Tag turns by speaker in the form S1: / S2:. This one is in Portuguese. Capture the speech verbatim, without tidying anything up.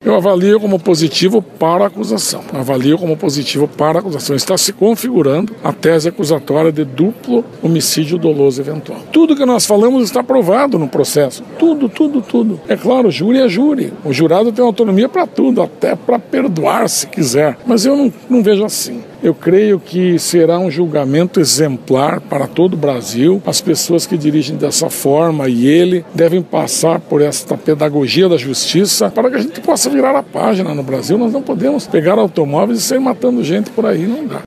S1: Eu avalio como positivo para a acusação. Eu avalio como positivo para a acusação. Está se configurando a tese acusatória de duplo homicídio doloso eventual. Tudo que nós falamos está provado no processo. Tudo, tudo, tudo. É claro, júri é júri. O jurado tem autonomia para tudo, até para perdoar se quiser. Mas eu não, não vejo assim. Eu creio que será um julgamento exemplar para todo o Brasil. As pessoas que dirigem dessa forma e ele devem passar por esta pedagogia da justiça para que a gente possa virar a página no Brasil. Nós não podemos pegar automóveis e sair matando gente por aí, não dá.